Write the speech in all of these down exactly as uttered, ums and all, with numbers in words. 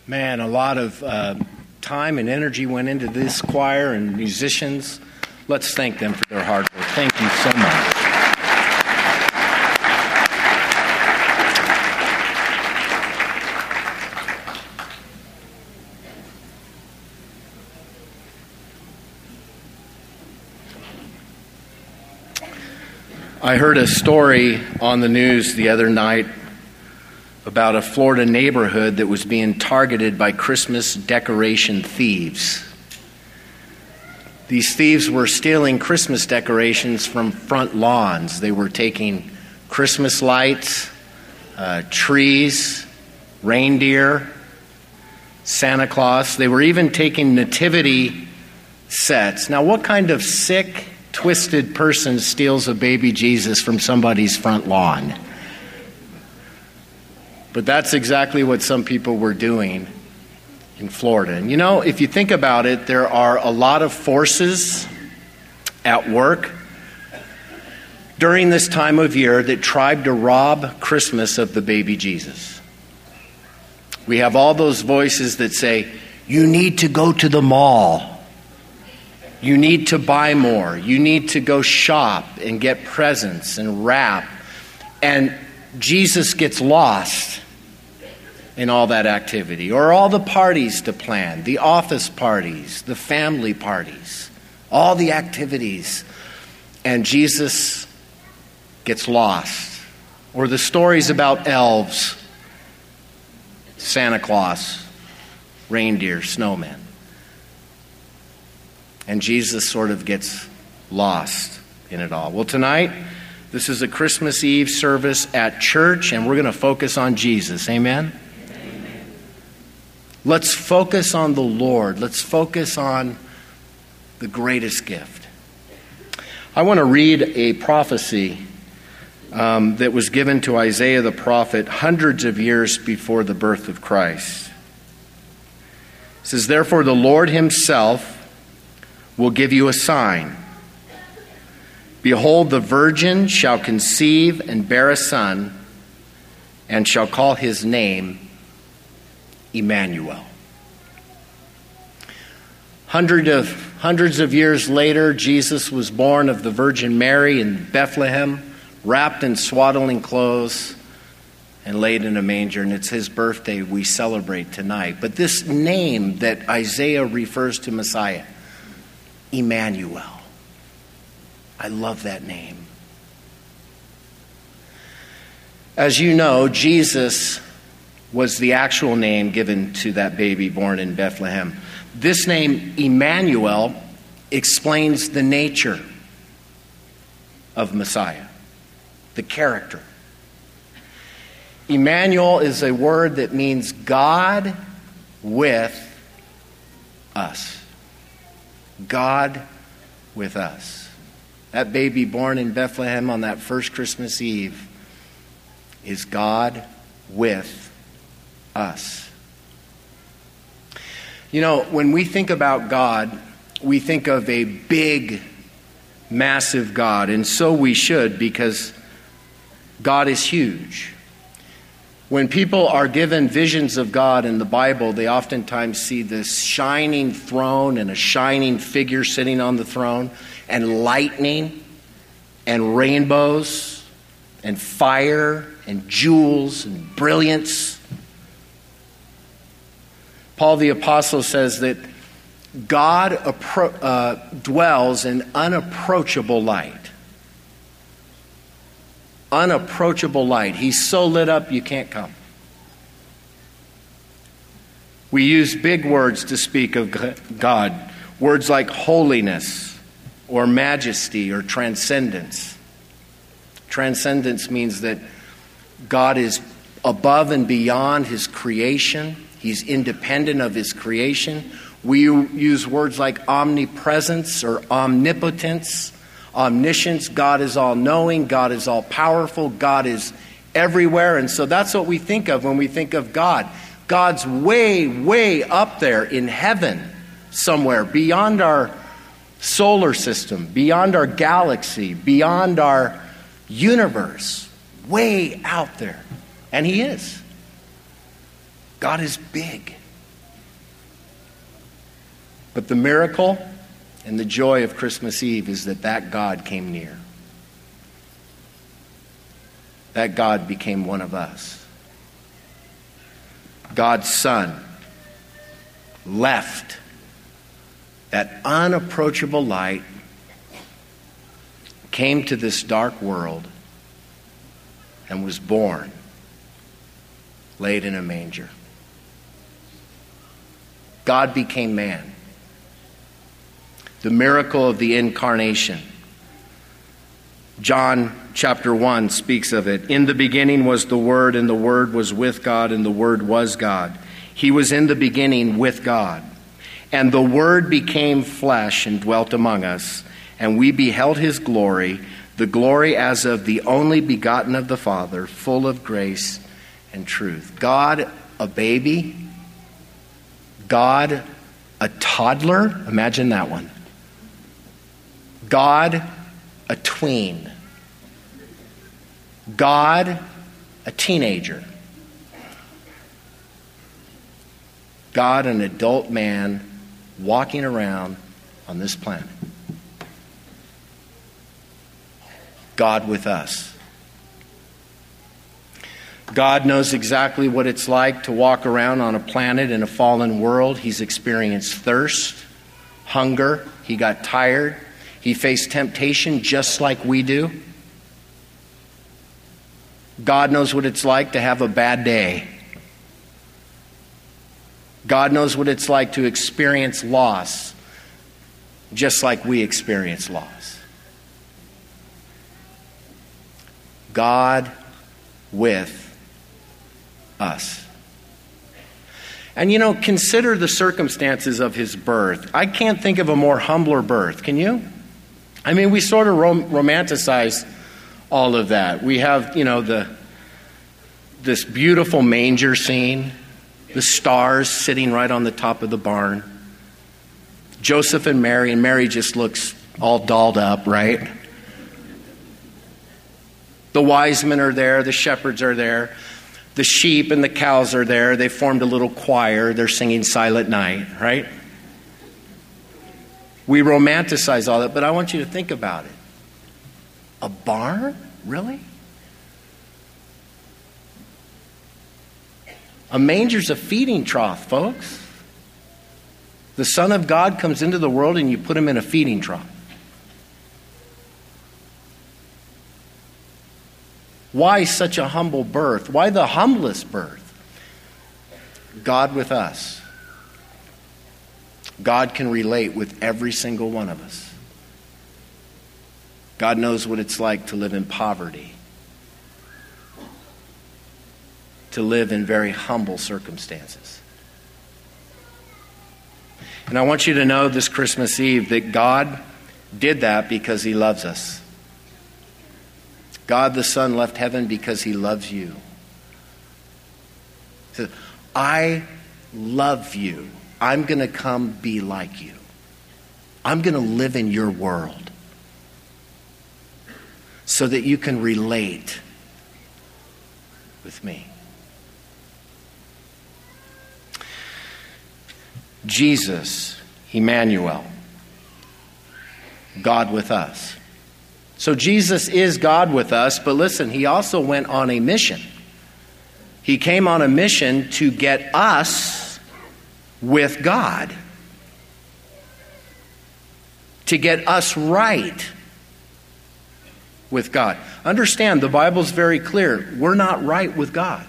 Man, a lot of uh, time and energy went into this choir and musicians. Let's thank them for their hard work. Thank you so much. I heard a story on the news the other night about a Florida neighborhood that was being targeted by Christmas decoration thieves. These thieves were stealing Christmas decorations from front lawns. They were taking Christmas lights, uh, trees, reindeer, Santa Claus. They were even taking nativity sets. Now, what kind of sick, twisted person steals a baby Jesus from somebody's front lawn? But that's exactly what some people were doing in Florida. And you know, if you think about it, there are a lot of forces at work during this time of year that tried to rob Christmas of the baby Jesus. We have all those voices that say, you need to go to the mall. You need to buy more. You need to go shop and get presents and wrap. And Jesus gets lost in all that activity, or all the parties to plan, the office parties, the family parties, all the activities, and Jesus gets lost. Or the stories about elves, Santa Claus, reindeer, snowmen. And Jesus sort of gets lost in it all. Well, tonight, this is a Christmas Eve service at church, and we're going to focus on Jesus. Amen? Let's focus on the Lord. Let's focus on the greatest gift. I want to read a prophecy um, that was given to Isaiah the prophet hundreds of years before the birth of Christ. It says, therefore the Lord himself will give you a sign. Behold, the virgin shall conceive and bear a son, and shall call his name Emmanuel. Hundred of, hundreds of years later, Jesus was born of the Virgin Mary in Bethlehem, wrapped in swaddling clothes and laid in a manger. And it's his birthday we celebrate tonight. But this name that Isaiah refers to Messiah, Emmanuel. I love that name. As you know, Jesus was the actual name given to that baby born in Bethlehem. This name, Emmanuel, explains the nature of Messiah, the character. Emmanuel is a word that means God with us. God with us. That baby born in Bethlehem on that first Christmas Eve is God with us. You know, when we think about God, we think of a big, massive God, and so we should, because God is huge. When people are given visions of God in the Bible, they oftentimes see this shining throne and a shining figure sitting on the throne, and lightning and rainbows and fire and jewels and brilliance. Paul the Apostle says that God appro- uh, dwells in unapproachable light. Unapproachable light. He's so lit up you can't come. We use big words to speak of God. Words like holiness or majesty or transcendence. Transcendence means that God is above and beyond his creation. He's independent of his creation. We use words like omnipresence or omnipotence, omniscience. God is all-knowing. God is all-powerful. God is everywhere. And so that's what we think of when we think of God. God's way, way up there in heaven somewhere, beyond our solar system, beyond our galaxy, beyond our universe, way out there. And he is. God is big. But the miracle and the joy of Christmas Eve is that that God came near. That God became one of us. God's Son left that unapproachable light, came to this dark world, and was born, laid in a manger. God became man. The miracle of the incarnation. John chapter one speaks of it. In the beginning was the Word, and the Word was with God, and the Word was God. He was in the beginning with God. And the Word became flesh and dwelt among us, and we beheld his glory, the glory as of the only begotten of the Father, full of grace and truth. God, a baby. God, a toddler. Imagine that one. God, a tween. God, a teenager. God, an adult man walking around on this planet. God with us. God knows exactly what it's like to walk around on a planet in a fallen world. He's experienced thirst, hunger. He got tired. He faced temptation just like we do. God knows what it's like to have a bad day. God knows what it's like to experience loss, just like we experience loss. God with us. And you know, consider the circumstances of his birth. I can't think of a more humbler birth. Can you? I mean, we sort of rom- romanticize all of that. We have, you know, the this beautiful manger scene, the stars sitting right on the top of the barn, Joseph and Mary, and Mary just looks all dolled up, right? The wise men are there, the shepherds are there, the sheep and the cows are there. They formed a little choir. They're singing Silent Night, right? We romanticize all that, but I want you to think about it. A barn? Really? A manger's a feeding trough, folks. The Son of God comes into the world and you put him in a feeding trough. Why such a humble birth? Why the humblest birth? God with us. God can relate with every single one of us. God knows what it's like to live in poverty, to live in very humble circumstances. And I want you to know this Christmas Eve that God did that because he loves us. God the Son left heaven because he loves you. He said, I love you. I'm going to come be like you. I'm going to live in your world so that you can relate with me. Jesus, Emmanuel, God with us. So Jesus is God with us, but listen, he also went on a mission. He came on a mission to get us with God. To get us right with God. Understand, the Bible's very clear. We're not right with God.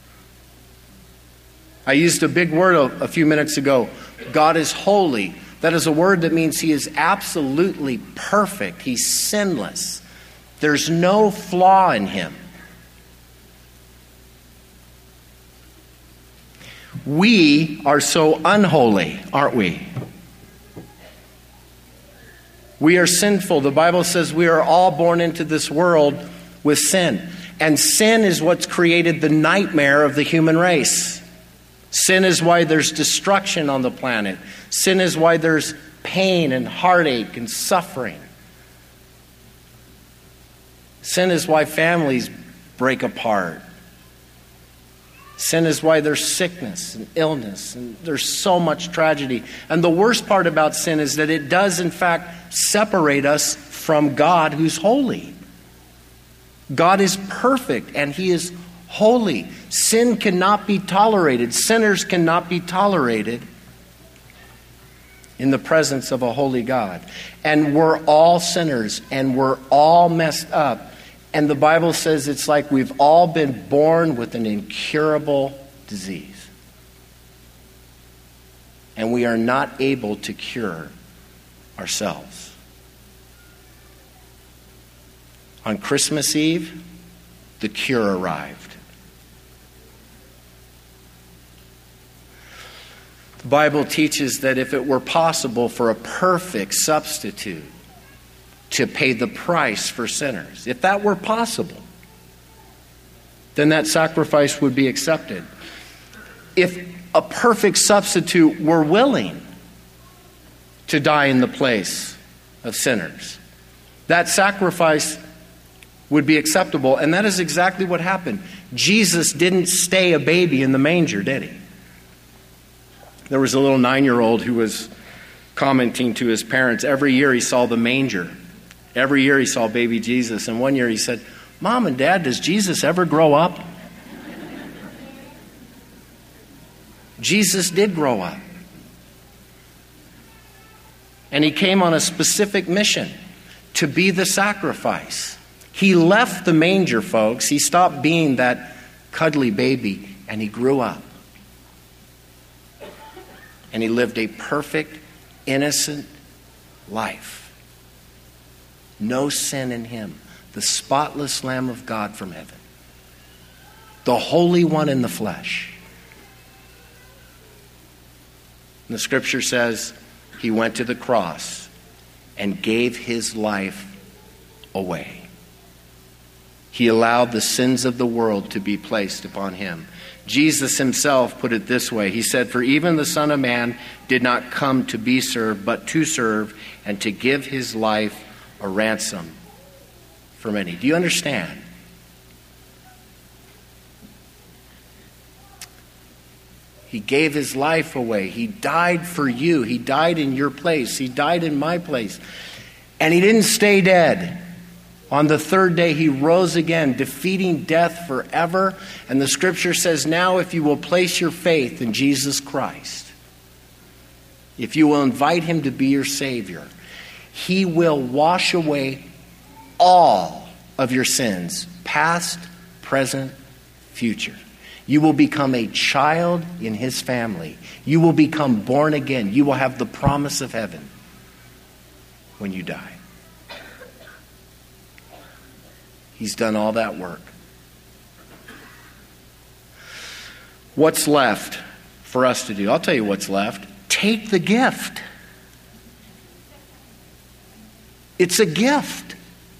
I used a big word a, a few minutes ago. God is holy. That is a word that means he is absolutely perfect. He's sinless. There's no flaw in him. We are so unholy, aren't we? We are sinful. The Bible says we are all born into this world with sin. And sin is what's created the nightmare of the human race. Sin is why there's destruction on the planet. Sin is why there's pain and heartache and suffering. Sin is why families break apart. Sin is why there's sickness and illness, and there's so much tragedy. And the worst part about sin is that it does, in fact, separate us from God, who's holy. God is perfect, and He is holy. Sin cannot be tolerated. Sinners cannot be tolerated in the presence of a holy God. And we're all sinners, and we're all messed up. And the Bible says it's like we've all been born with an incurable disease. And we are not able to cure ourselves. On Christmas Eve, the cure arrived. The Bible teaches that if it were possible for a perfect substitute to pay the price for sinners, if that were possible, then that sacrifice would be accepted. If a perfect substitute were willing to die in the place of sinners, that sacrifice would be acceptable. And that is exactly what happened. Jesus didn't stay a baby in the manger, did he? There was a little nine-year-old who was commenting to his parents. Every year he saw the manger. Every year he saw baby Jesus. And one year he said, "Mom and Dad, does Jesus ever grow up?" Jesus did grow up. And he came on a specific mission to be the sacrifice. He left the manger, folks. He stopped being that cuddly baby, and he grew up. And he lived a perfect, innocent life. No sin in him. The spotless Lamb of God from heaven. The Holy One in the flesh. And the Scripture says he went to the cross and gave his life away. He allowed the sins of the world to be placed upon him. Jesus himself put it this way. He said, "For even the Son of Man did not come to be served, but to serve and to give his life a ransom for many." Do you understand? He gave his life away. He died for you. He died in your place. He died in my place. And he didn't stay dead. On the third day, he rose again, defeating death forever. And the Scripture says, now if you will place your faith in Jesus Christ, if you will invite him to be your Savior, he will wash away all of your sins, past, present, future. You will become a child in his family. You will become born again. You will have the promise of heaven when you die. He's done all that work. What's left for us to do? I'll tell you what's left. Take the gift. It's a gift.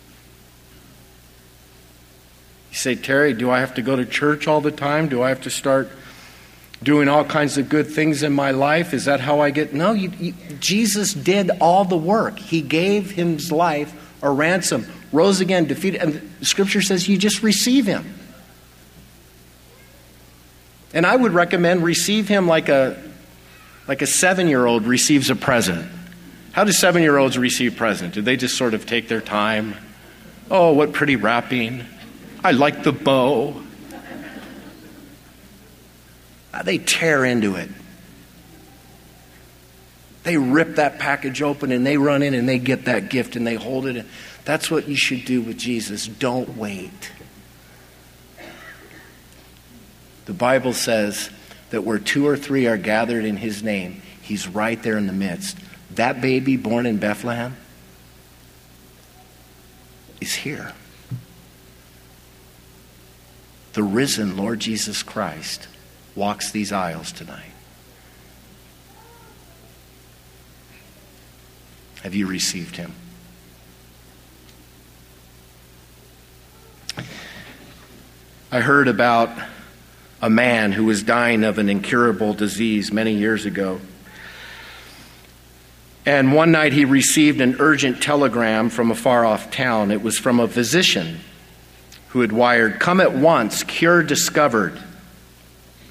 You say, "Terry, do I have to go to church all the time? Do I have to start doing all kinds of good things in my life? Is that how I get?" No, you, you, Jesus did all the work. He gave his life a ransom, rose again, defeated. And the Scripture says you just receive him. And I would recommend receive him like a like a seven-year-old receives a present. How do seven-year-olds receive presents? Do they just sort of take their time? Oh, what pretty wrapping. I like the bow. They tear into it. They rip that package open and they run in and they get that gift and they hold it. That's what you should do with Jesus. Don't wait. The Bible says that where two or three are gathered in his name, he's right there in the midst. That baby born in Bethlehem is here. The risen Lord Jesus Christ walks these aisles tonight. Have you received him? I heard about a man who was dying of an incurable disease many years ago. And one night he received an urgent telegram from a far-off town. It was from a physician who had wired, "Come at once, cure discovered."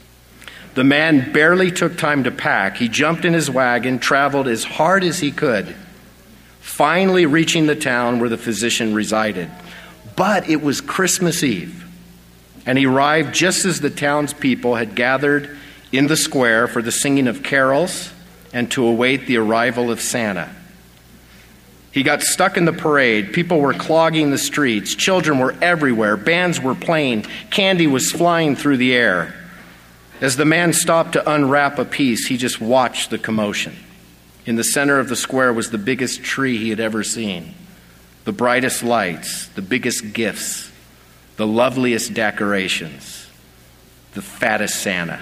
The man barely took time to pack. He jumped in his wagon, traveled as hard as he could, finally reaching the town where the physician resided. But it was Christmas Eve, and he arrived just as the townspeople had gathered in the square for the singing of carols and to await the arrival of Santa. He got stuck in the parade. People were clogging the streets. Children were everywhere. Bands were playing. Candy was flying through the air. As the man stopped to unwrap a piece, he just watched the commotion. In the center of the square was the biggest tree he had ever seen, the brightest lights, the biggest gifts, the loveliest decorations, the fattest Santa.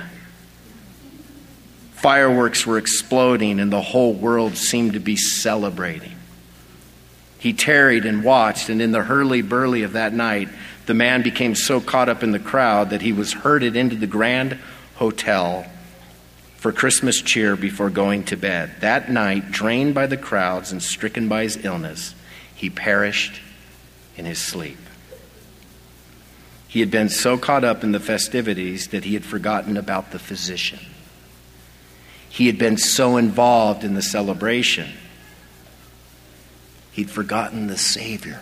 Fireworks were exploding, and the whole world seemed to be celebrating. He tarried and watched, and in the hurly-burly of that night, the man became so caught up in the crowd that he was herded into the Grand Hotel for Christmas cheer before going to bed. That night, drained by the crowds and stricken by his illness, he perished in his sleep. He had been so caught up in the festivities that he had forgotten about the physician. He had been so involved in the celebration, he'd forgotten the Savior.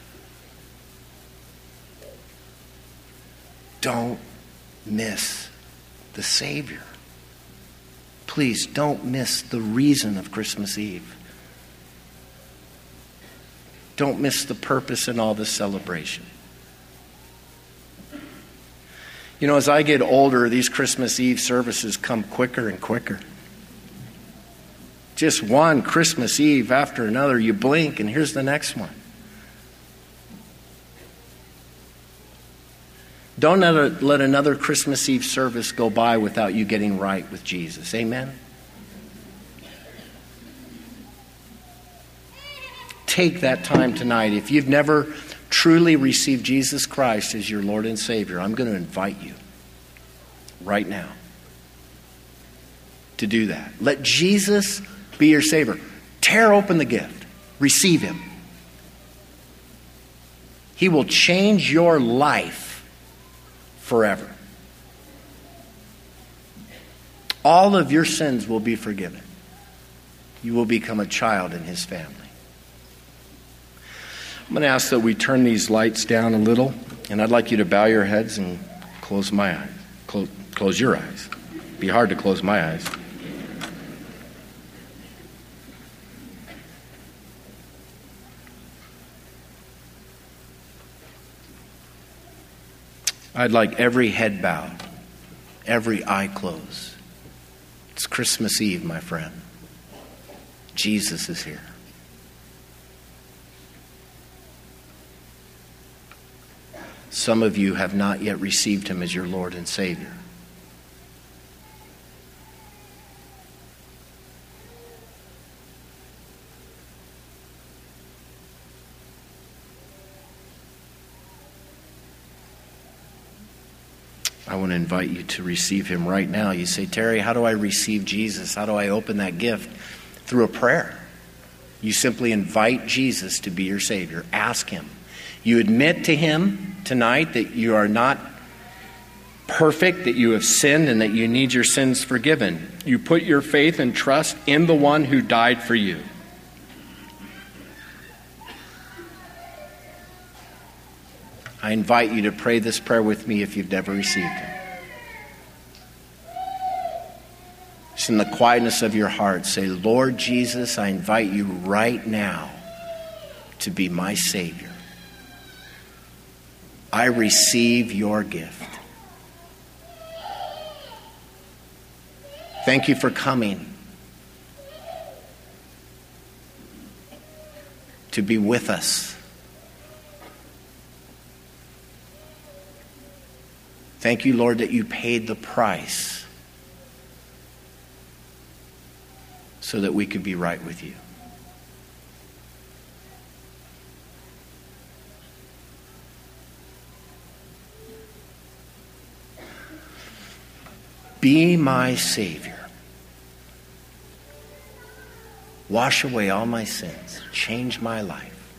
Don't miss the Savior. Please don't miss the reason of Christmas Eve. Don't miss the purpose in all this celebration. You know, as I get older, these Christmas Eve services come quicker and quicker. Just one Christmas Eve after another, you blink and here's the next one. Don't let, let another Christmas Eve service go by without you getting right with Jesus. Amen? Take that time tonight. If you've never truly received Jesus Christ as your Lord and Savior, I'm going to invite you right now to do that. Let Jesus be your Savior. Tear open the gift. Receive Him. He will change your life forever. All of your sins will be forgiven. You will become a child in His family. I'm going to ask that we turn these lights down a little, and I'd like you to bow your heads and close my eyes. Close, close your eyes. It'd be hard to close my eyes. I'd like every head bowed, every eye closed. It's Christmas Eve, my friend. Jesus is here. Some of you have not yet received Him as your Lord and Savior. I want to invite you to receive Him right now. You say, Terry, how do I receive Jesus? How do I open that gift? Through a prayer. You simply invite Jesus to be your Savior. Ask Him. You admit to Him tonight that you are not perfect, that you have sinned, and that you need your sins forgiven. You put your faith and trust in the one who died for you. I invite you to pray this prayer with me if you've never received Him. Just in the quietness of your heart, say, Lord Jesus, I invite you right now to be my Savior. I receive your gift. Thank you for coming to be with us. Thank you, Lord, that you paid the price so that we could be right with you. Be my Savior. Wash away all my sins. Change my life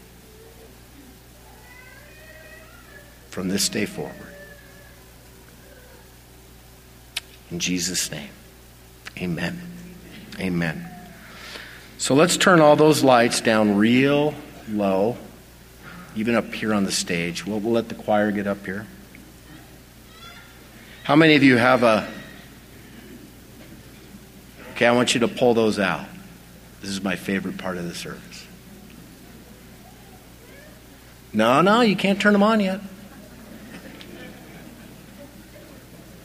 from this day forward. In Jesus' name, amen. Amen. So let's turn all those lights down real low, even up here on the stage. We'll, we'll let the choir get up here. How many of you have a... Okay, I want you to pull those out. This is my favorite part of the service. No, no, you can't turn them on yet.